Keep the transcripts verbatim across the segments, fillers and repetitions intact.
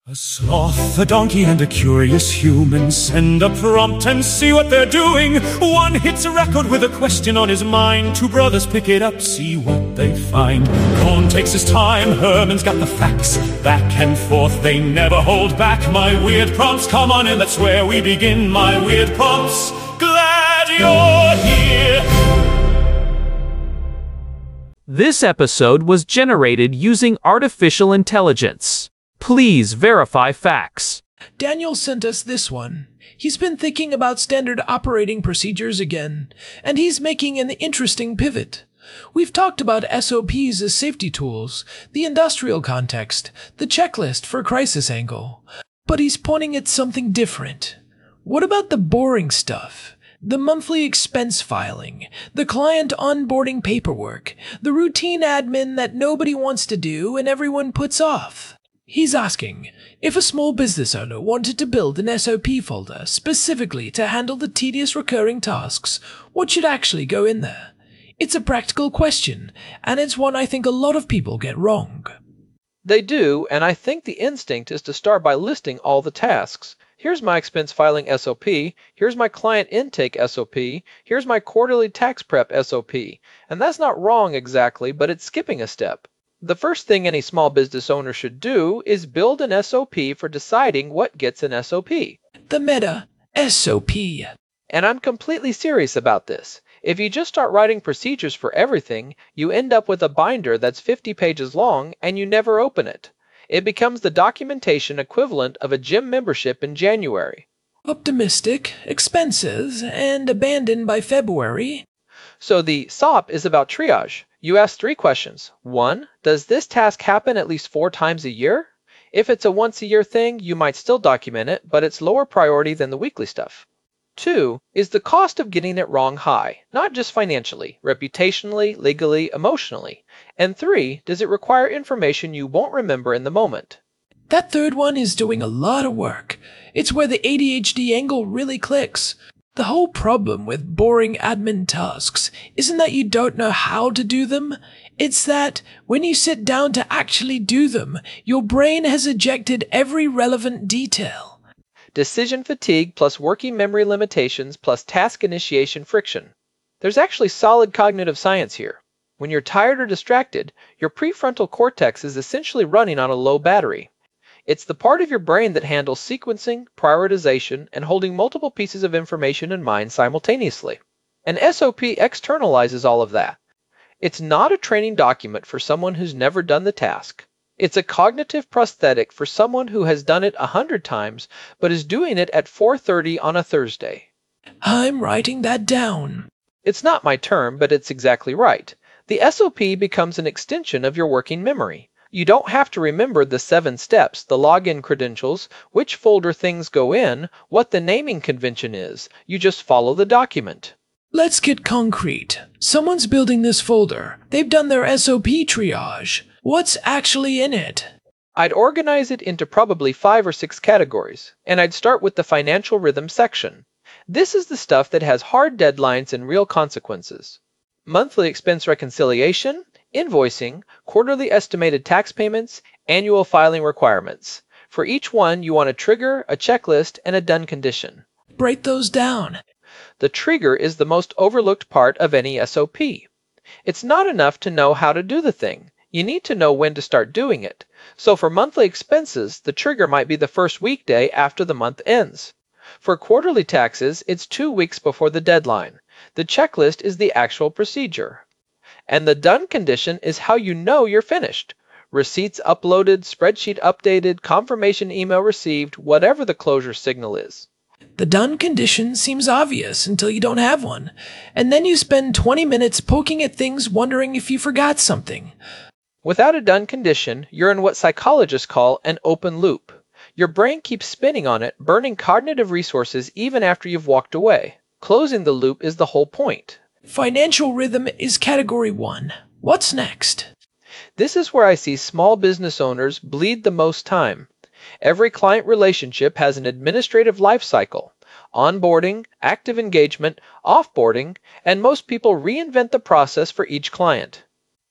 A sloth, a donkey, and a curious human send a prompt and see what they're doing. One hits a record with a question on his mind. Two brothers pick it up, see what they find. Cohn takes his time, Herman's got the facts. Back and forth, they never hold back. My weird prompts, come on in, that's where we begin. My weird prompts, glad you're here. This episode was generated using artificial intelligence. Please verify facts. Daniel sent us this one. He's been thinking about standard operating procedures again, and he's making an interesting pivot. We've talked about S O Ps as safety tools, the industrial context, the checklist for crisis angle, but he's pointing at something different. What about the boring stuff? The monthly expense filing, the client onboarding paperwork, the routine admin that nobody wants to do and everyone puts off. He's asking, if a small business owner wanted to build an S O P folder specifically to handle the tedious recurring tasks, what should actually go in there? It's a practical question, and it's one I think a lot of people get wrong. They do, and I think the instinct is to start by listing all the tasks. Here's my expense filing S O P, here's my client intake S O P, here's my quarterly tax prep S O P. And that's not wrong exactly, but it's skipping a step. The first thing any small business owner should do is build an S O P for deciding what gets an S O P. The meta S O P. And I'm completely serious about this. If you just start writing procedures for everything, you end up with a binder that's fifty pages long and you never open it. It becomes the documentation equivalent of a gym membership in January. Optimistic, expenses, and abandoned by February. So the S O P is about triage. You ask three questions. One, does this task happen at least four times a year? If it's a once a year thing, you might still document it, but it's lower priority than the weekly stuff. Two, is the cost of getting it wrong high? Not just financially, reputationally, legally, emotionally. And three, does it require information you won't remember in the moment? That third one is doing a lot of work. It's where the A D H D angle really clicks. The whole problem with boring admin tasks isn't that you don't know how to do them, it's that when you sit down to actually do them, your brain has ejected every relevant detail. Decision fatigue plus working memory limitations plus task initiation friction. There's actually solid cognitive science here. When you're tired or distracted, your prefrontal cortex is essentially running on a low battery. It's the part of your brain that handles sequencing, prioritization, and holding multiple pieces of information in mind simultaneously. An S O P externalizes all of that. It's not a training document for someone who's never done the task. It's a cognitive prosthetic for someone who has done it a hundred times, but is doing it at four thirty on a Thursday. I'm writing that down. It's not my term, but it's exactly right. The S O P becomes an extension of your working memory. You don't have to remember the seven steps, the login credentials, which folder things go in, what the naming convention is. You just follow the document. Let's get concrete. Someone's building this folder. They've done their S O P triage. What's actually in it? I'd organize it into probably five or six categories, and I'd start with the financial rhythm section. This is the stuff that has hard deadlines and real consequences. Monthly expense reconciliation, invoicing, quarterly estimated tax payments, annual filing requirements. For each one, you want a trigger, a checklist, and a done condition. Break those down. The trigger is the most overlooked part of any S O P. It's not enough to know how to do the thing. You need to know when to start doing it. So for monthly expenses, the trigger might be the first weekday after the month ends. For quarterly taxes, it's two weeks before the deadline. The checklist is the actual procedure. And the done condition is how you know you're finished. Receipts uploaded, spreadsheet updated, confirmation email received, whatever the closure signal is. The done condition seems obvious until you don't have one, and then you spend twenty minutes poking at things wondering if you forgot something. Without a done condition, you're in what psychologists call an open loop. Your brain keeps spinning on it, burning cognitive resources even after you've walked away. Closing the loop is the whole point. Financial rhythm is category one. What's next? This is where I see small business owners bleed the most time. Every client relationship has an administrative life cycle. Onboarding, active engagement, offboarding, and most people reinvent the process for each client.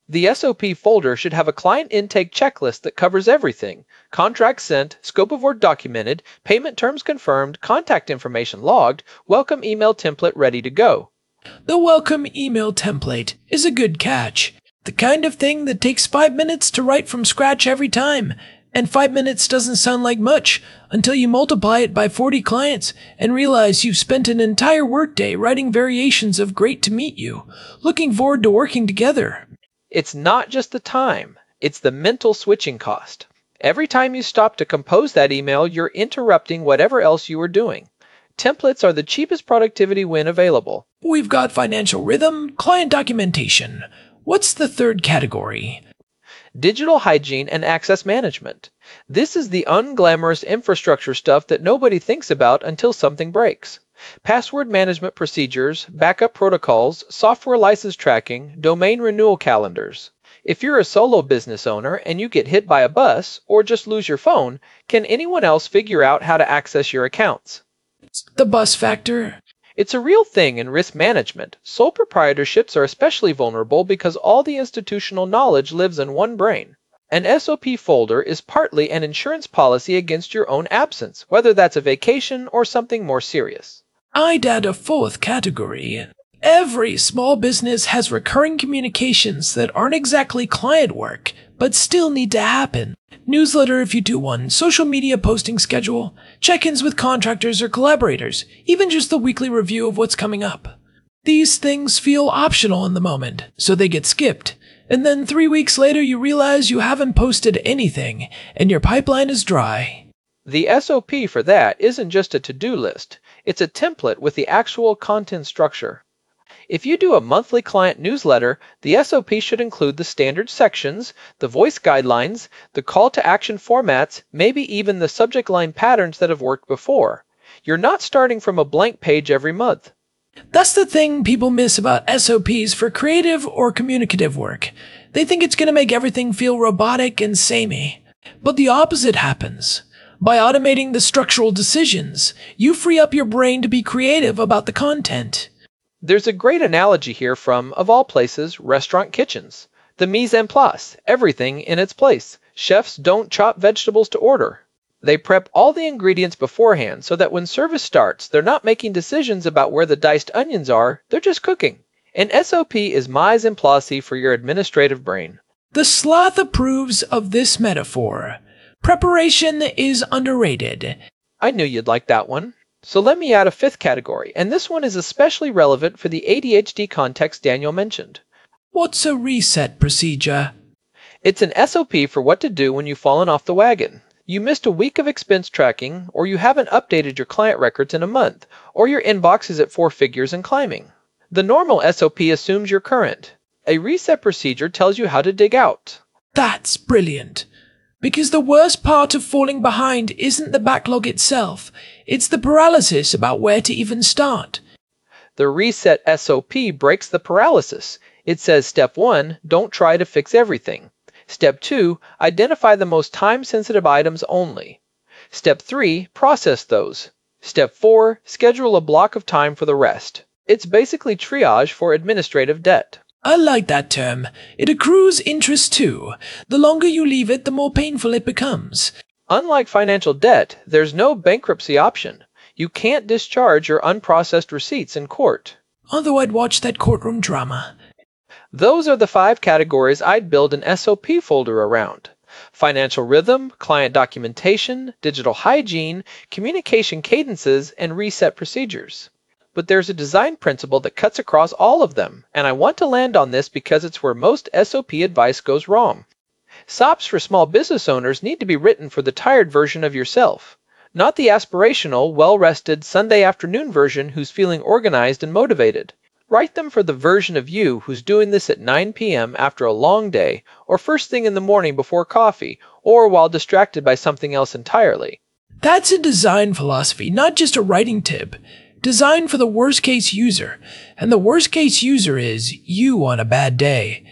The S O P folder should have a client intake checklist that covers everything: contract sent, scope of work documented, payment terms confirmed, contact information logged, welcome email template ready to go. The welcome email template is a good catch. The kind of thing that takes five minutes to write from scratch every time. And five minutes doesn't sound like much until you multiply it by forty clients and realize you've spent an entire workday writing variations of "great to meet you," looking forward to working together. It's not just the time, it's the mental switching cost. Every time you stop to compose that email, you're interrupting whatever else you were doing. Templates are the cheapest productivity win available. We've got financial rhythm, client documentation. What's the third category? Digital hygiene and access management. This is the unglamorous infrastructure stuff that nobody thinks about until something breaks. Password management procedures, backup protocols, software license tracking, domain renewal calendars. If you're a solo business owner and you get hit by a bus or just lose your phone, can anyone else figure out how to access your accounts? The bus factor. It's a real thing in risk management. Sole proprietorships are especially vulnerable because all the institutional knowledge lives in one brain. An S O P folder is partly an insurance policy against your own absence, whether that's a vacation or something more serious. I'd add a fourth category. Every small business has recurring communications that aren't exactly client work, but still need to happen. Newsletter if you do one, social media posting schedule, check-ins with contractors or collaborators, even just the weekly review of what's coming up. These things feel optional in the moment, so they get skipped. And then three weeks later you realize you haven't posted anything, and your pipeline is dry. The S O P for that isn't just a to-do list, it's a template with the actual content structure. If you do a monthly client newsletter, the S O P should include the standard sections, the voice guidelines, the call to action formats, maybe even the subject line patterns that have worked before. You're not starting from a blank page every month. That's the thing people miss about S O Ps for creative or communicative work. They think it's going to make everything feel robotic and samey. But the opposite happens. By automating the structural decisions, you free up your brain to be creative about the content. There's a great analogy here from, of all places, restaurant kitchens. The mise en place, everything in its place. Chefs don't chop vegetables to order. They prep all the ingredients beforehand so that when service starts, they're not making decisions about where the diced onions are, they're just cooking. An S O P is mise en place for your administrative brain. The sloth approves of this metaphor. Preparation is underrated. I knew you'd like that one. So let me add a fifth category, and this one is especially relevant for the A D H D context Daniel mentioned. What's a reset procedure? It's an S O P for what to do when you've fallen off the wagon. You missed a week of expense tracking, or you haven't updated your client records in a month, or your inbox is at four figures and climbing. The normal S O P assumes you're current. A reset procedure tells you how to dig out. That's brilliant. Because the worst part of falling behind isn't the backlog itself, it's the paralysis about where to even start. The reset S O P breaks the paralysis. It says step one, don't try to fix everything. Step two, identify the most time-sensitive items only. Step three, process those. Step four, schedule a block of time for the rest. It's basically triage for administrative debt. I like that term. It accrues interest too. The longer you leave it, the more painful it becomes. Unlike financial debt, there's no bankruptcy option. You can't discharge your unprocessed receipts in court. Although I'd watch that courtroom drama. Those are the five categories I'd build an S O P folder around. Financial rhythm, client documentation, digital hygiene, communication cadences, and reset procedures. But there's a design principle that cuts across all of them, and I want to land on this because it's where most S O P advice goes wrong. S O Ps for small business owners need to be written for the tired version of yourself, not the aspirational, well-rested Sunday afternoon version who's feeling organized and motivated. Write them for the version of you who's doing this at nine p m after a long day, or first thing in the morning before coffee, or while distracted by something else entirely. That's a design philosophy, not just a writing tip. Design for the worst-case user, and the worst-case user is you on a bad day.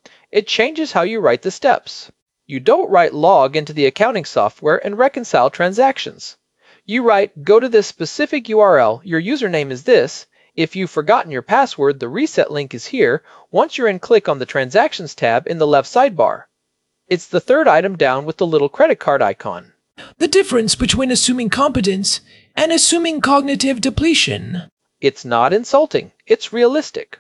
It changes how you write the steps. You don't write log into the accounting software and reconcile transactions. You write, go to this specific U R L, your username is this, If you've forgotten your password, the reset link is here. Once you're in, click on the Transactions tab in the left sidebar. It's the third item down with the little credit card icon. The difference between assuming competence and assuming cognitive depletion. It's not insulting, it's realistic.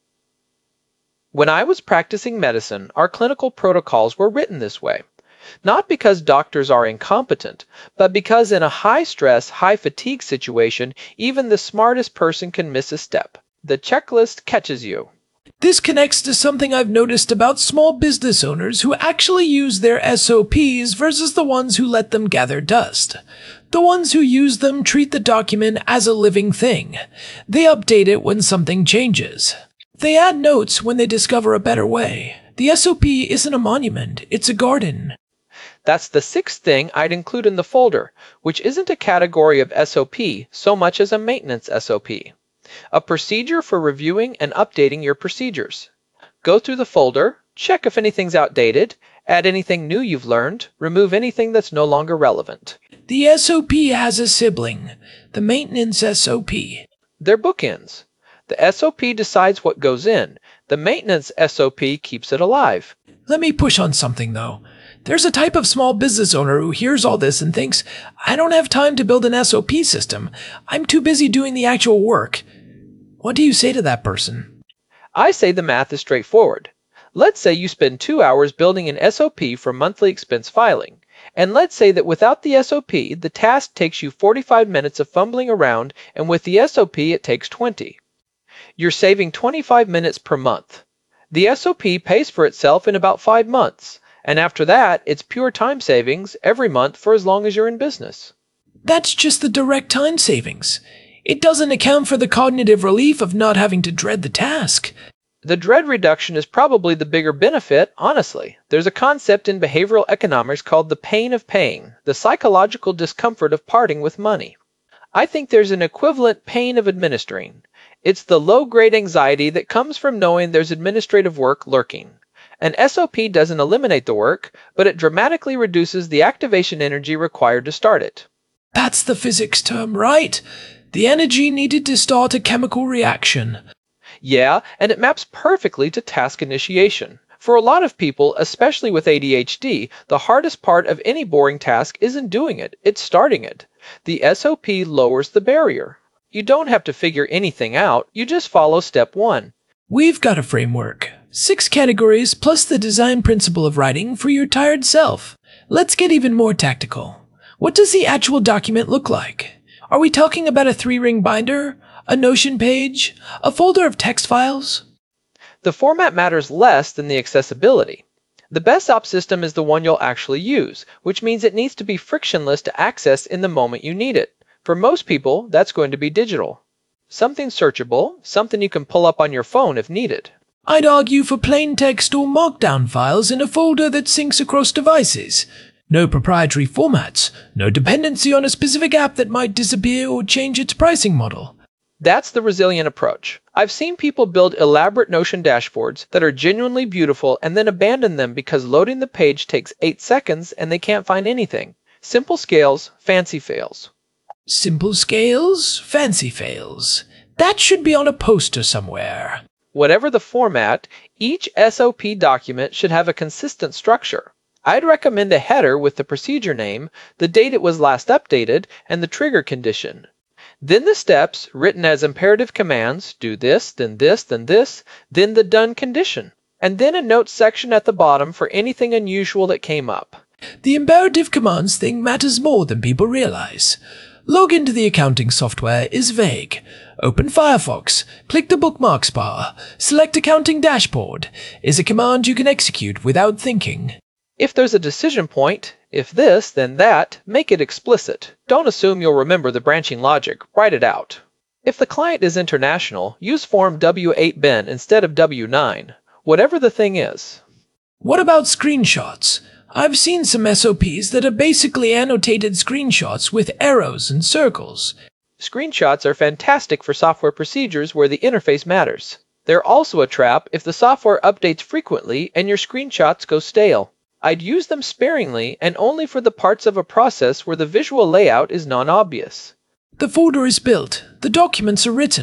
When I was practicing medicine, our clinical protocols were written this way. Not because doctors are incompetent, but because in a high-stress, high-fatigue situation, even the smartest person can miss a step. The checklist catches you. This connects to something I've noticed about small business owners who actually use their S O Ps versus the ones who let them gather dust. The ones who use them treat the document as a living thing. They update it when something changes. They add notes when they discover a better way. The S O P isn't a monument, it's a garden. That's the sixth thing I'd include in the folder, which isn't a category of S O P so much as a maintenance S O P. A procedure for reviewing and updating your procedures. Go through the folder, check if anything's outdated, add anything new you've learned, remove anything that's no longer relevant. The S O P has a sibling, the maintenance S O P. They're bookends. The S O P decides what goes in. The maintenance S O P keeps it alive. Let me push on something, though. There's a type of small business owner who hears all this and thinks, I don't have time to build an S O P system. I'm too busy doing the actual work. What do you say to that person? I say the math is straightforward. Let's say you spend two hours building an S O P for monthly expense filing. And let's say that without the S O P, the task takes you forty-five minutes of fumbling around, and with the S O P, it takes twenty. You're saving twenty-five minutes per month. The S O P pays for itself in about five months, and after that, it's pure time savings every month for as long as you're in business. That's just the direct time savings. It doesn't account for the cognitive relief of not having to dread the task. The dread reduction is probably the bigger benefit, honestly. There's a concept in behavioral economics called the pain of paying, the psychological discomfort of parting with money. I think there's an equivalent pain of administering. It's the low-grade anxiety that comes from knowing there's administrative work lurking. An S O P doesn't eliminate the work, but it dramatically reduces the activation energy required to start it. That's the physics term, right? The energy needed to start a chemical reaction. Yeah, and it maps perfectly to task initiation. For a lot of people, especially with A D H D, the hardest part of any boring task isn't doing it, it's starting it. The S O P lowers the barrier. You don't have to figure anything out, you just follow step one. We've got a framework. Six categories plus the design principle of writing for your tired self. Let's get even more tactical. What does the actual document look like? Are we talking about a three-ring binder? A Notion page? A folder of text files? The format matters less than the accessibility. The best op system is the one you'll actually use, which means it needs to be frictionless to access in the moment you need it. For most people, that's going to be digital. Something searchable, something you can pull up on your phone if needed. I'd argue for plain text or markdown files in a folder that syncs across devices. No proprietary formats, no dependency on a specific app that might disappear or change its pricing model. That's the resilient approach. I've seen people build elaborate Notion dashboards that are genuinely beautiful and then abandon them because loading the page takes eight seconds and they can't find anything. Simple scales, fancy fails. Simple scales, fancy fails. That should be on a poster somewhere. Whatever the format, each S O P document should have a consistent structure. I'd recommend a header with the procedure name, the date it was last updated, and the trigger condition. Then the steps, written as imperative commands, do this, then this, then this, then the done condition, and then a notes section at the bottom for anything unusual that came up. The imperative commands thing matters more than people realize. Log into the accounting software is vague. Open Firefox, click the bookmarks bar, select accounting dashboard is a command you can execute without thinking. If there's a decision point, if this, then that, make it explicit. Don't assume you'll remember the branching logic, write it out. If the client is international, use form W eight B E N instead of W nine, whatever the thing is. What about screenshots? I've seen some S O Ps that are basically annotated screenshots with arrows and circles. Screenshots are fantastic for software procedures where the interface matters. They're also a trap if the software updates frequently and your screenshots go stale. I'd use them sparingly and only for the parts of a process where the visual layout is non-obvious. The folder is built, the documents are written,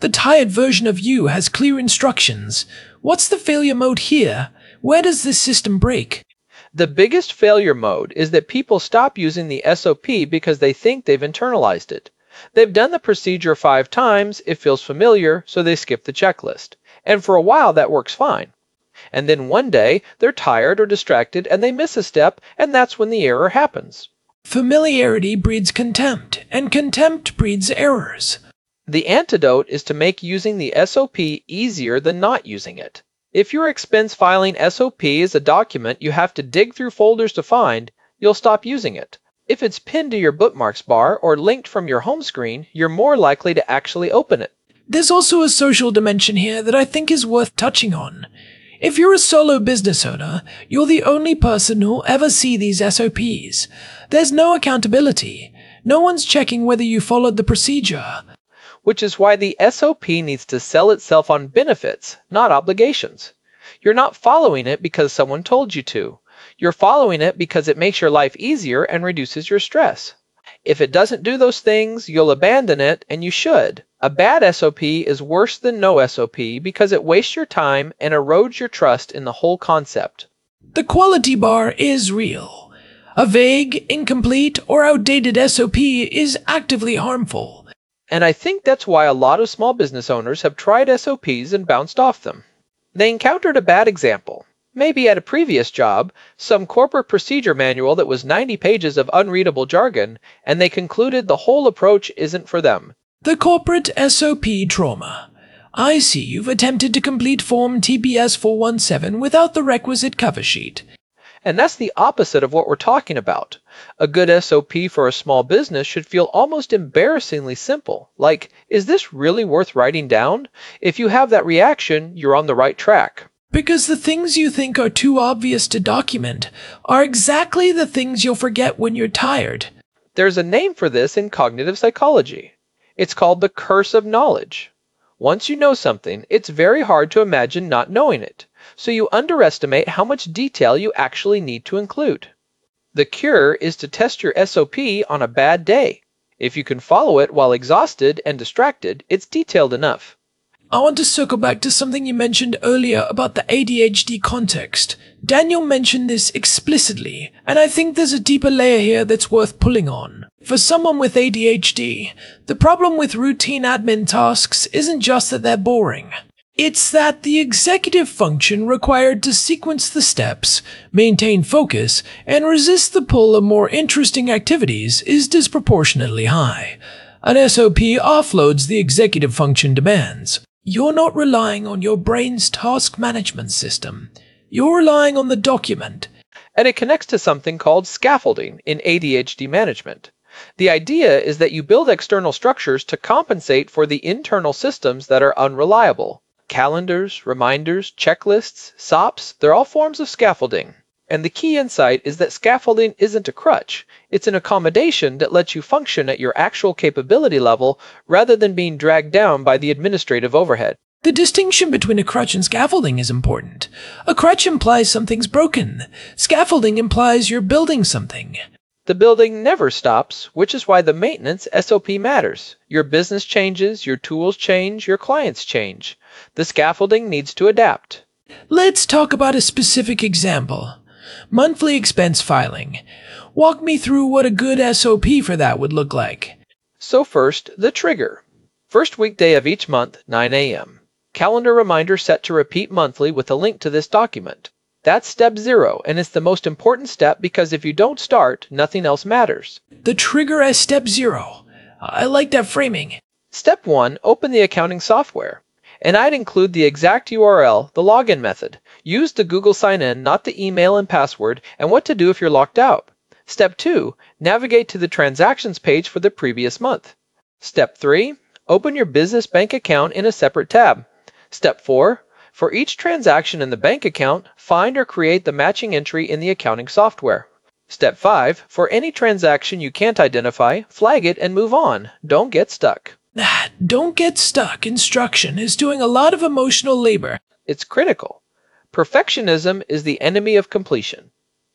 The tired version of you has clear instructions. What's the failure mode here? Where does this system break? The biggest failure mode is that people stop using the S O P because they think they've internalized it. They've done the procedure five times, it feels familiar, so they skip the checklist. And for a while that works fine. And then one day, they're tired or distracted and they miss a step, and that's when the error happens. Familiarity breeds contempt, and contempt breeds errors. The antidote is to make using the S O P easier than not using it. If your expense filing S O P is a document you have to dig through folders to find, you'll stop using it. If it's pinned to your bookmarks bar or linked from your home screen, you're more likely to actually open it. There's also a social dimension here that I think is worth touching on. If you're a solo business owner, you're the only person who'll ever see these S O Ps. There's no accountability. No one's checking whether you followed the procedure. Which is why the S O P needs to sell itself on benefits, not obligations. You're not following it because someone told you to. You're following it because it makes your life easier and reduces your stress. If it doesn't do those things, you'll abandon it, and you should. A bad S O P is worse than no S O P because it wastes your time and erodes your trust in the whole concept. The quality bar is real. A vague, incomplete, or outdated S O P is actively harmful. And I think that's why a lot of small business owners have tried S O Ps and bounced off them. They encountered a bad example. Maybe at a previous job, some corporate procedure manual that was ninety pages of unreadable jargon, and they concluded the whole approach isn't for them. The corporate S O P trauma. I see you've attempted to complete Form T P S four one seven without the requisite cover sheet. And that's the opposite of what we're talking about. A good S O P for a small business should feel almost embarrassingly simple. Like, is this really worth writing down? If you have that reaction, you're on the right track. Because the things you think are too obvious to document are exactly the things you'll forget when you're tired. There's a name for this in cognitive psychology. It's called the curse of knowledge. Once you know something, it's very hard to imagine not knowing it. So you underestimate how much detail you actually need to include. The cure is to test your S O P on a bad day. If you can follow it while exhausted and distracted, it's detailed enough. I want to circle back to something you mentioned earlier about the A D H D context. Daniel mentioned this explicitly, and I think there's a deeper layer here that's worth pulling on. For someone with A D H D, the problem with routine admin tasks isn't just that they're boring. It's that the executive function required to sequence the steps, maintain focus, and resist the pull of more interesting activities is disproportionately high. An S O P offloads the executive function demands. You're not relying on your brain's task management system. You're relying on the document. And it connects to something called scaffolding in A D H D management. The idea is that you build external structures to compensate for the internal systems that are unreliable. Calendars, reminders, checklists, S O Ps, they're all forms of scaffolding. And the key insight is that scaffolding isn't a crutch. It's an accommodation that lets you function at your actual capability level rather than being dragged down by the administrative overhead. The distinction between a crutch and scaffolding is important. A crutch implies something's broken. Scaffolding implies you're building something. The building never stops, which is why the maintenance S O P matters. Your business changes, your tools change, your clients change. The scaffolding needs to adapt. Let's talk about a specific example. Monthly expense filing. Walk me through what a good S O P for that would look like. So first, the trigger. First weekday of each month, nine A M Calendar reminder set to repeat monthly with a link to this document. That's step zero, and it's the most important step because if you don't start, nothing else matters. The trigger as step zero. I like that framing. Step one, open the accounting software. And I'd include the exact U R L, the login method. Use the Google sign-in, not the email and password, and what to do if you're locked out. Step two, navigate to the transactions page for the previous month. Step three, open your business bank account in a separate tab. Step four, for each transaction in the bank account, find or create the matching entry in the accounting software. Step five, for any transaction you can't identify, flag it and move on. Don't get stuck. Don't get stuck instruction is doing a lot of emotional labor. It's critical. Perfectionism is the enemy of completion.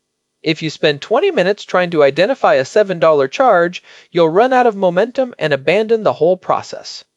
If you spend twenty minutes trying to identify a seven dollar charge, you'll run out of momentum and abandon the whole process.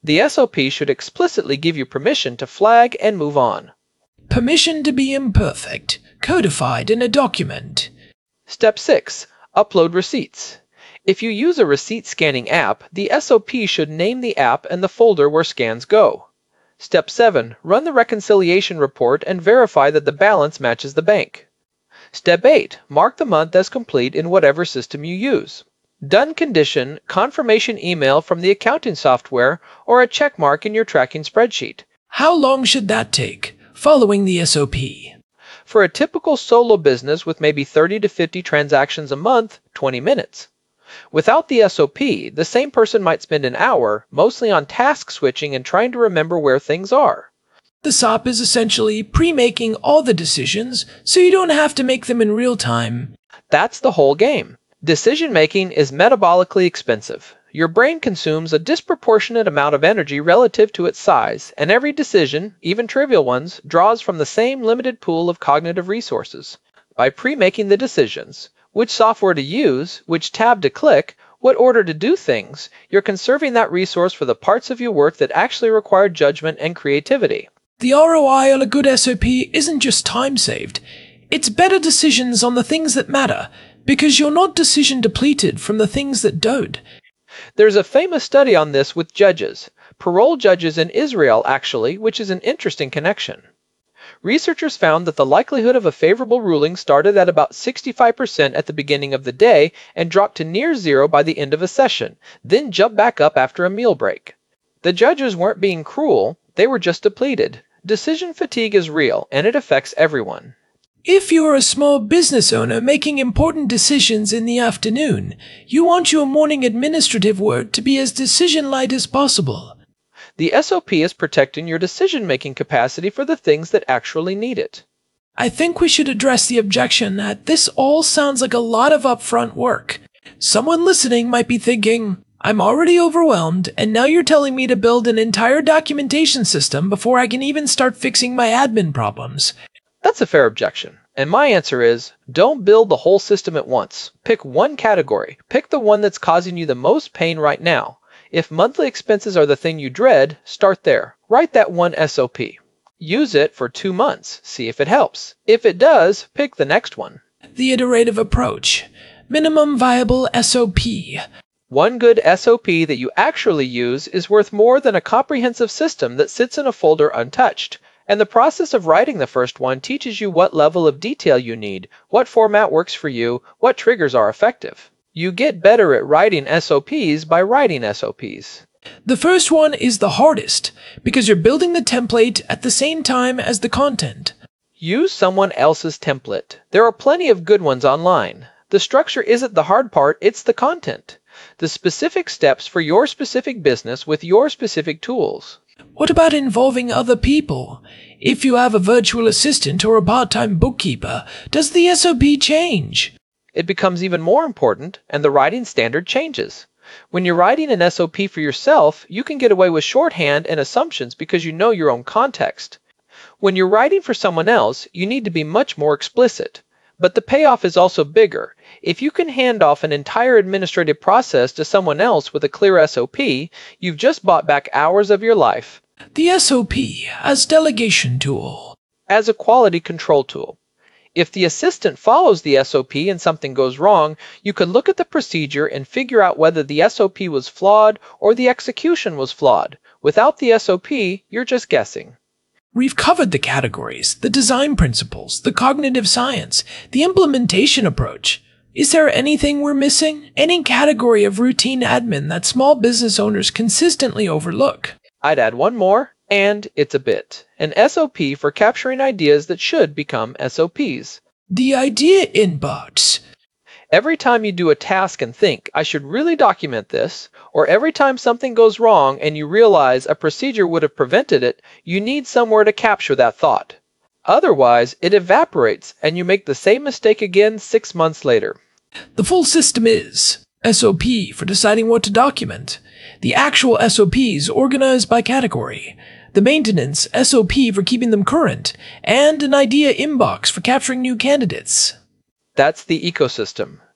The S O P should explicitly give you permission to flag and move on. Permission to be imperfect, codified in a document. Step six. Upload receipts. If you use a receipt scanning app, the S O P should name the app and the folder where scans go. Step seven. Run the reconciliation report and verify that the balance matches the bank. Step eight. Mark the month as complete in whatever system you use. Done condition, confirmation email from the accounting software, or a check mark in your tracking spreadsheet. How long should that take, following the S O P? For a typical solo business with maybe thirty to fifty transactions a month, twenty minutes. Without the S O P, the same person might spend an hour, mostly on task switching and trying to remember where things are. The S O P is essentially pre-making all the decisions, so you don't have to make them in real time. That's the whole game. Decision-making is metabolically expensive. Your brain consumes a disproportionate amount of energy relative to its size, and every decision, even trivial ones, draws from the same limited pool of cognitive resources. By pre-making the decisions, which software to use, which tab to click, what order to do things, you're conserving that resource for the parts of your work that actually require judgment and creativity. The R O I on a good S O P isn't just time saved. It's better decisions on the things that matter, because you're not decision depleted from the things that don't. There's a famous study on this with judges, parole judges in Israel actually, which is an interesting connection. Researchers found that the likelihood of a favorable ruling started at about sixty-five percent at the beginning of the day and dropped to near zero by the end of a session, then jumped back up after a meal break. The judges weren't being cruel, they were just depleted. Decision fatigue is real, and it affects everyone. If you're a small business owner making important decisions in the afternoon, you want your morning administrative work to be as decision-light as possible. The S O P is protecting your decision-making capacity for the things that actually need it. I think we should address the objection that this all sounds like a lot of upfront work. Someone listening might be thinking, I'm already overwhelmed, and now you're telling me to build an entire documentation system before I can even start fixing my admin problems. That's a fair objection. And my answer is, don't build the whole system at once. Pick one category. Pick the one that's causing you the most pain right now. If monthly expenses are the thing you dread, start there. Write that one S O P. Use it for two months. See if it helps. If it does, pick the next one. The iterative approach. Minimum viable S O P. One good S O P that you actually use is worth more than a comprehensive system that sits in a folder untouched. And the process of writing the first one teaches you what level of detail you need, what format works for you, what triggers are effective. You get better at writing S O Ps by writing S O Ps. The first one is the hardest, because you're building the template at the same time as the content. Use someone else's template. There are plenty of good ones online. The structure isn't the hard part, it's the content. The specific steps for your specific business with your specific tools. What about involving other people? If you have a virtual assistant or a part-time bookkeeper, does the S O P change? It becomes even more important, and the writing standard changes. When you're writing an S O P for yourself, you can get away with shorthand and assumptions because you know your own context. When you're writing for someone else, you need to be much more explicit. But the payoff is also bigger. If you can hand off an entire administrative process to someone else with a clear S O P, you've just bought back hours of your life. The S O P as delegation tool. As a quality control tool. If the assistant follows the S O P and something goes wrong, you can look at the procedure and figure out whether the S O P was flawed or the execution was flawed. Without the S O P, you're just guessing. We've covered the categories, the design principles, the cognitive science, the implementation approach. Is there anything we're missing? Any category of routine admin that small business owners consistently overlook? I'd add one more, and it's a bit. An S O P for capturing ideas that should become S O Ps. The idea inbox. Every time you do a task and think, I should really document this, or every time something goes wrong and you realize a procedure would have prevented it, you need somewhere to capture that thought. Otherwise, it evaporates and you make the same mistake again six months later. The full system is S O P for deciding what to document, the actual S O Ps organized by category, the maintenance S O P for keeping them current, and an idea inbox for capturing new candidates. That's the ecosystem.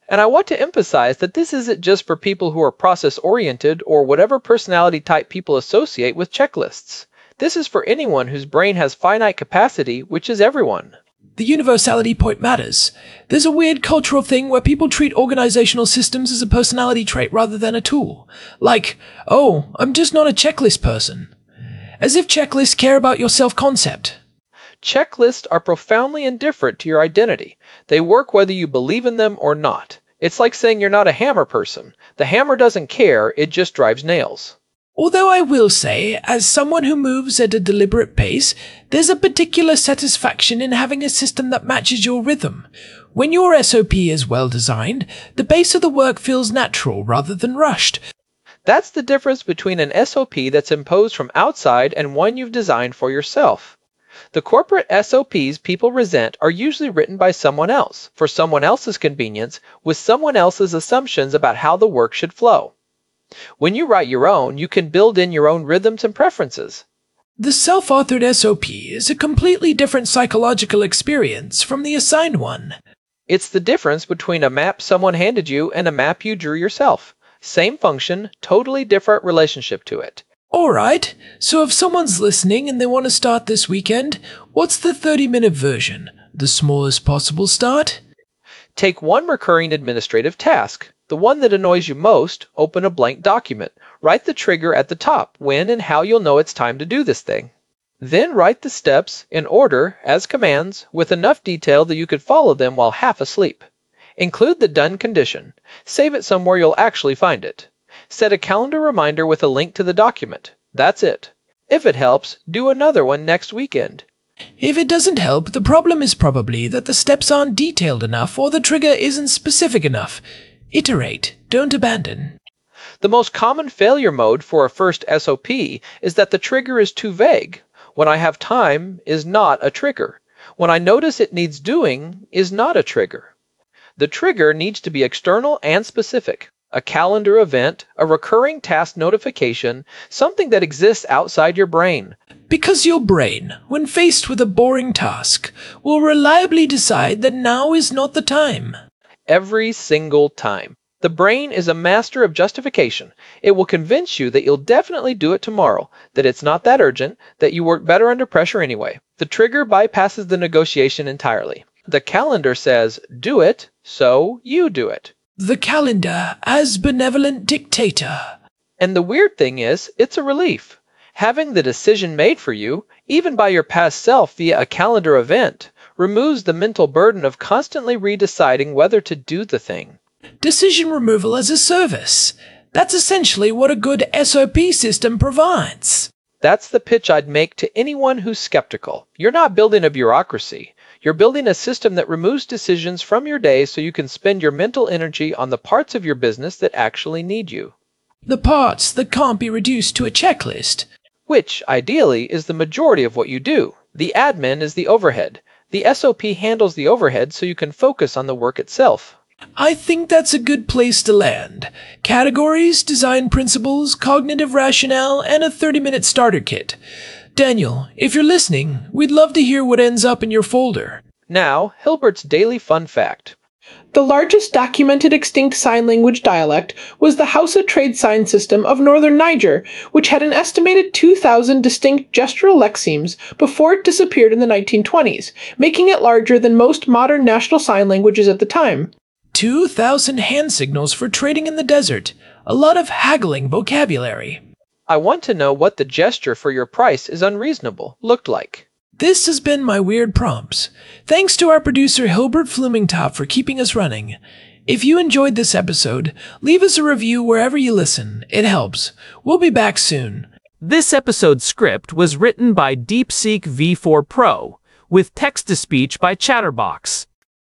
And I want to emphasize that this isn't just for people who are process-oriented or whatever personality type people associate with checklists. This is for anyone whose brain has finite capacity, which is everyone. The universality point matters. There's a weird cultural thing where people treat organizational systems as a personality trait rather than a tool. Like, oh, I'm just not a checklist person. As if checklists care about your self-concept. Checklists are profoundly indifferent to your identity. They work whether you believe in them or not. It's like saying you're not a hammer person. The hammer doesn't care, it just drives nails. Although I will say, as someone who moves at a deliberate pace, there's a particular satisfaction in having a system that matches your rhythm. When your S O P is well designed, the base of the work feels natural rather than rushed. That's the difference between an S O P that's imposed from outside and one you've designed for yourself. The corporate S O Ps people resent are usually written by someone else, for someone else's convenience, with someone else's assumptions about how the work should flow. When you write your own, you can build in your own rhythms and preferences. The self-authored S O P is a completely different psychological experience from the assigned one. It's the difference between a map someone handed you and a map you drew yourself. Same function, totally different relationship to it. Alright, so if someone's listening and they want to start this weekend, what's the thirty-minute version? The smallest possible start? Take one recurring administrative task. The one that annoys you most, open a blank document. Write the trigger at the top, when and how you'll know it's time to do this thing. Then write the steps in order, as commands, with enough detail that you could follow them while half asleep. Include the done condition. Save it somewhere you'll actually find it. Set a calendar reminder with a link to the document. That's it. If it helps, do another one next weekend. If it doesn't help, the problem is probably that the steps aren't detailed enough or the trigger isn't specific enough. Iterate, don't abandon. The most common failure mode for a first S O P is that the trigger is too vague. When I have time is not a trigger. When I notice it needs doing is not a trigger. The trigger needs to be external and specific. A calendar event, a recurring task notification, something that exists outside your brain. Because your brain, when faced with a boring task, will reliably decide that now is not the time. Every single time. The brain is a master of justification. It will convince you that you'll definitely do it tomorrow, that it's not that urgent, that you work better under pressure anyway. The trigger bypasses the negotiation entirely. The calendar says, do it, so you do it. The calendar as benevolent dictator. And the weird thing is, it's a relief. Having the decision made for you, even by your past self via a calendar event, removes the mental burden of constantly redeciding whether to do the thing. Decision removal as a service. That's essentially what a good S O P system provides. That's the pitch I'd make to anyone who's skeptical. You're not building a bureaucracy. You're building a system that removes decisions from your day so you can spend your mental energy on the parts of your business that actually need you. The parts that can't be reduced to a checklist. Which, ideally, is the majority of what you do. The admin is the overhead. The S O P handles the overhead so you can focus on the work itself. I think that's a good place to land. Categories, design principles, cognitive rationale, and a thirty-minute starter kit. Daniel, if you're listening, we'd love to hear what ends up in your folder. Now, Hilbert's daily fun fact. The largest documented extinct sign language dialect was the Hausa trade sign system of northern Niger, which had an estimated two thousand distinct gestural lexemes before it disappeared in the nineteen twenties, making it larger than most modern national sign languages at the time. Two thousand hand signals for trading in the desert. A lot of haggling vocabulary. I want to know what the gesture for your price is unreasonable looked like. This has been my Weird Prompts. Thanks to our producer Hilbert Flumingtop for keeping us running. If you enjoyed this episode, leave us a review wherever you listen. It helps. We'll be back soon. This episode's script was written by DeepSeek V four Pro, with text-to-speech by Chatterbox.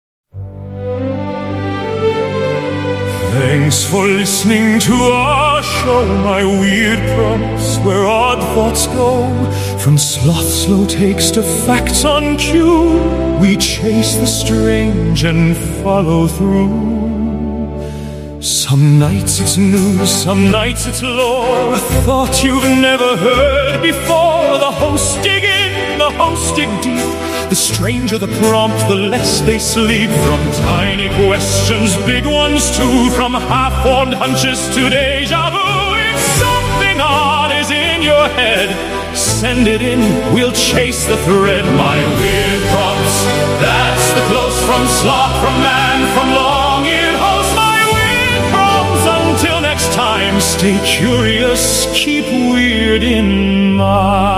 Thanks for listening to our show, my weird prompts, where odd thoughts go. From sloth slow takes to facts on cue, we chase the strange and follow through. Some nights it's news, some nights it's lore, a thought you've never heard before. The hosts dig in, the hosts dig deep, The stranger the prompt, the less they sleep. From tiny questions, big ones too. From half-formed hunches to deja vu. If something odd is in your head, send it in, we'll chase the thread. My weird prompts, that's the close from sloth, from man, from long-eared host. My weird prompts, until next time, stay curious, keep weird in mind.